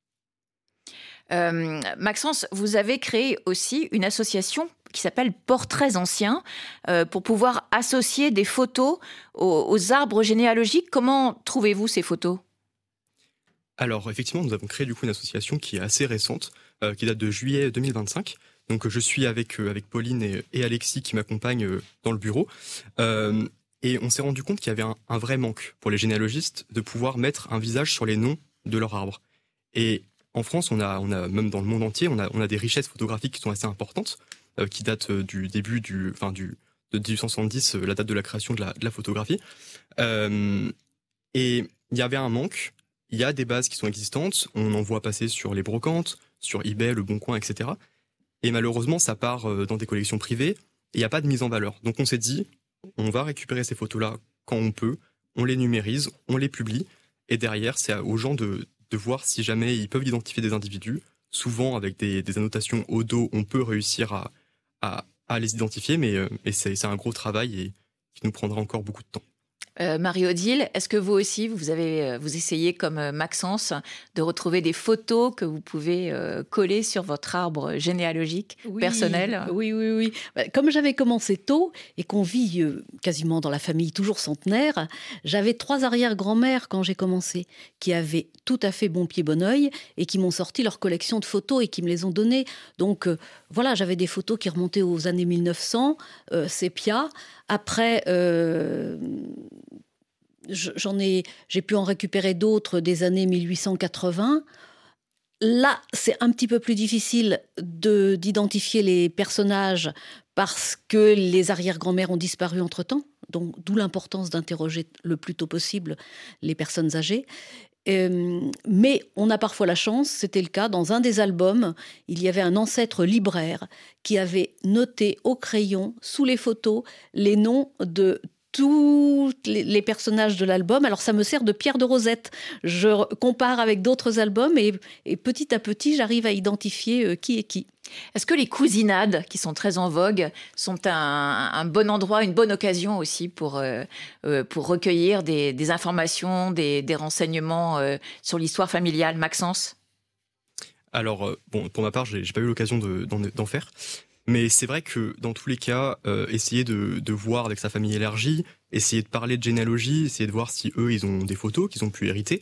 Euh, Maxence, vous avez créé aussi une association qui s'appelle Portraits Anciens euh, pour pouvoir associer des photos aux, aux arbres généalogiques. Comment trouvez-vous ces photos ? Alors effectivement, nous avons créé du coup une association qui est assez récente, euh, qui date de juillet deux mille vingt-cinq. Donc je suis avec, euh, avec Pauline et, et Alexis qui m'accompagnent euh, dans le bureau. Euh, Et on s'est rendu compte qu'il y avait un, un vrai manque pour les généalogistes de pouvoir mettre un visage sur les noms de leur arbre. Et en France, on a, on a même dans le monde entier, on a, on a des richesses photographiques qui sont assez importantes, euh, qui datent du début du, enfin du, de dix-huit cent soixante-dix, euh, la date de la création de la, de la photographie. Euh, et il y avait un manque. Il y a des bases qui sont existantes. On en voit passer sur les brocantes, sur eBay, Le Bon Coin, et cetera. Et malheureusement, ça part euh, dans des collections privées. Et il n'y a pas de mise en valeur. Donc on s'est dit, on va récupérer ces photos-là quand on peut. On les numérise, on les publie. Et derrière, c'est aux gens de de voir si jamais ils peuvent identifier des individus. Souvent, avec des, des annotations au dos, on peut réussir à, à, à les identifier, mais, euh, mais c'est, c'est un gros travail et qui nous prendra encore beaucoup de temps. Euh, Marie-Odile, est-ce que vous aussi, vous, avez, vous essayez, comme Maxence, de retrouver des photos que vous pouvez euh, coller sur votre arbre généalogique oui, personnel ? Oui, oui, oui. Comme j'avais commencé tôt et qu'on vit euh, quasiment dans la famille toujours centenaire, j'avais trois arrière-grand-mères quand j'ai commencé qui avaient tout à fait bon pied, bon oeil et qui m'ont sorti leur collection de photos et qui me les ont données. Donc euh, voilà, j'avais des photos qui remontaient aux années mille neuf cents, euh, sépia. Après, euh, j'en ai, j'ai pu en récupérer d'autres des années mille huit cent quatre-vingts. Là, c'est un petit peu plus difficile de, d'identifier les personnages parce que les arrière-grand-mères ont disparu entre-temps. Donc, d'où l'importance d'interroger le plus tôt possible les personnes âgées. Euh, mais on a parfois la chance, c'était le cas, dans un des albums, il y avait un ancêtre libraire qui avait noté au crayon, sous les photos, les noms de tous les, les personnages de l'album. Alors ça me sert de pierre de Rosette. Je compare avec d'autres albums et, et petit à petit, j'arrive à identifier euh, qui est qui. Est-ce que les cousinades, qui sont très en vogue, sont un, un bon endroit, une bonne occasion aussi pour, euh, euh, pour recueillir des, des informations, des, des renseignements euh, sur l'histoire familiale ? Maxence ? Alors, euh, bon, pour ma part, j'ai, j'ai pas eu l'occasion de, d'en, d'en faire. Mais c'est vrai que dans tous les cas, euh, essayer de, de voir avec sa famille élargie, essayer de parler de généalogie, essayer de voir si eux, ils ont des photos qu'ils ont pu hériter.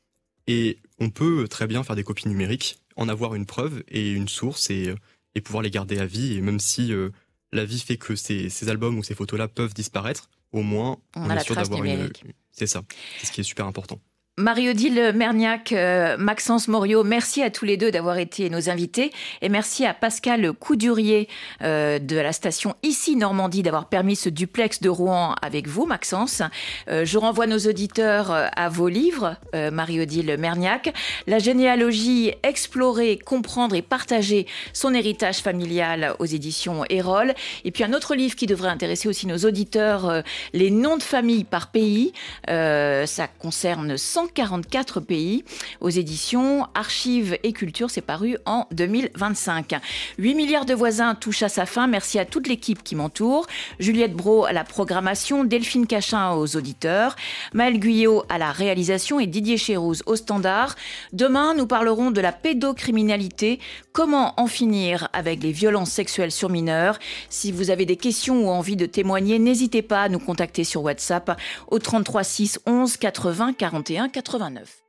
Et on peut très bien faire des copies numériques, en avoir une preuve et une source et, et pouvoir les garder à vie. Et même si euh, la vie fait que ces, ces albums ou ces photos-là peuvent disparaître, au moins on, on est a sûr la trace d'avoir numérique. une... C'est ça, c'est ce qui est super important. Marie-Odile Merniac, euh, Maxence Morio, merci à tous les deux d'avoir été nos invités et merci à Pascal Coudurier euh, de la station Ici Normandie d'avoir permis ce duplex de Rouen avec vous, Maxence. Euh, je renvoie nos auditeurs à vos livres, euh, Marie-Odile Merniac, La généalogie, explorer, comprendre et partager son héritage familial aux éditions Erol. Et puis un autre livre qui devrait intéresser aussi nos auditeurs, euh, Les noms de famille par pays. Euh, ça concerne cent quarante-quatre pays aux éditions Archives et Culture. C'est paru en deux mille vingt-cinq. huit milliards de voisins touche à sa fin. Merci à toute l'équipe qui m'entoure. Juliette Brault à la programmation, Delphine Cachin aux auditeurs, Maëlle Guyot à la réalisation et Didier Chérouz au standard. Demain, nous parlerons de la pédocriminalité. Comment en finir avec les violences sexuelles sur mineurs ? Si vous avez des questions ou envie de témoigner, n'hésitez pas à nous contacter sur WhatsApp au trente-trois six onze quatre-vingts quarante et un quatre-vingt-neuf.